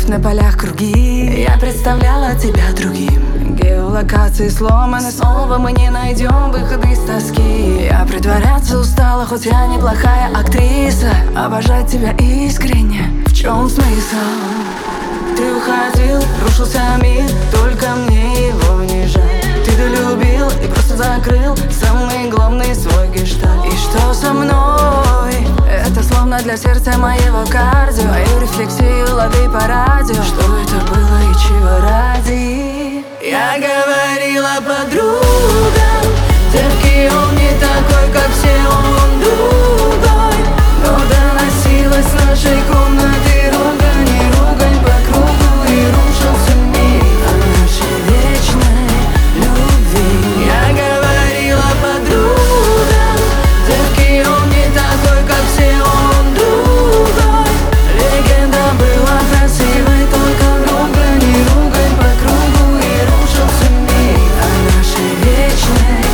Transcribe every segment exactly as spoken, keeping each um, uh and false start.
Любовь на полях круги. Я представляла тебя другим. Геолокации сломаны, снова мы не найдем выхода из тоски. Я притворяться устала, хоть я неплохая актриса. Обожать тебя искренне, в чем смысл? Ты уходил, рушился мир, только мне его не жаль. Ты долюбил и просто закрыл самый главный свой гештальт. И что со мной? Это словно для сердца моего кардио. Мою рефлексию лови по радио. Что это было и чего ради? Я говорила подругам: терпкий он не такой, как все, он другой. Но доносилась с нашей комнаты ругань и ругань по кругу. И рушился мир о нашей вечной любви. Я говорила подругам: терпкий он не такой, как все, он другой. Легенда была красивой, только ругань и ругань по кругу. И рушился мир о нашей вечной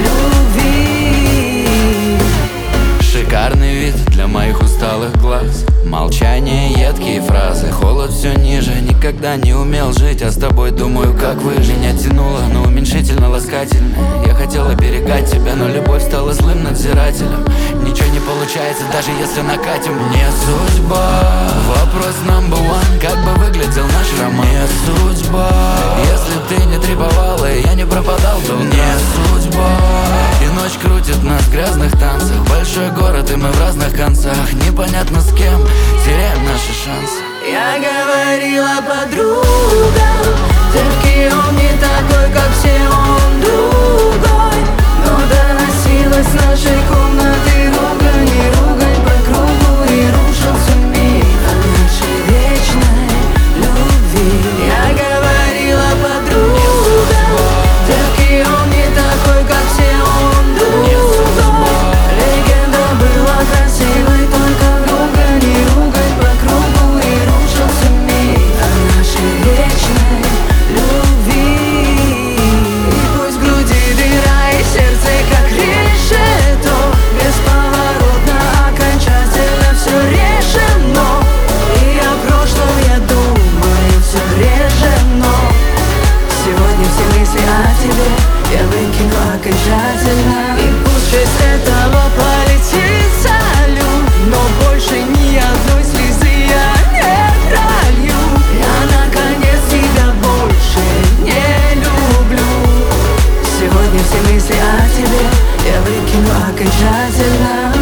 любви. Шикарный вид для моих усталых глаз. Молчание, едкие фразы, холод все ниже. Никогда не умел жить, а с тобой думаю, как выжить. Меня тянуло, но уменьшительно ласкательно. Я хотел оберегать тебя, но любовь стала злым надзирателем. Ничего не получается, даже если накатим. Не судьба. Вопрос number one: как бы выглядел наш роман? Не судьба. Если ты не требовала, и я не пропадал, то не судьба. И ночь крутит нас в грязных танцах. Большой город, и мы в разных концах. Непонятно с кем, теряем наши шансы. Я говорила подругам: терпкий он не такой, как все, он другой. Но доносилась с нашей комнаты ругань и ругань по кругу. И рушился мир о нашей вечной любви. Я говорила подругам: терпкий он не такой, как все, он другой. Легенда была красивой, только ругань и ругань по кругу. И рушился мир о нашей вечной любви. И пусть в груди дыра и сердце как решето, бесповоротно, окончательно все решено. И о прошлом я думаю все реже, но сегодня все мысли о тебе я выкину окончательно. И пусть часть этого полетит салют, но больше ни одной слезы я не пролью. Я наконец тебя больше не люблю. Сегодня все мысли о тебе я выкину окончательно.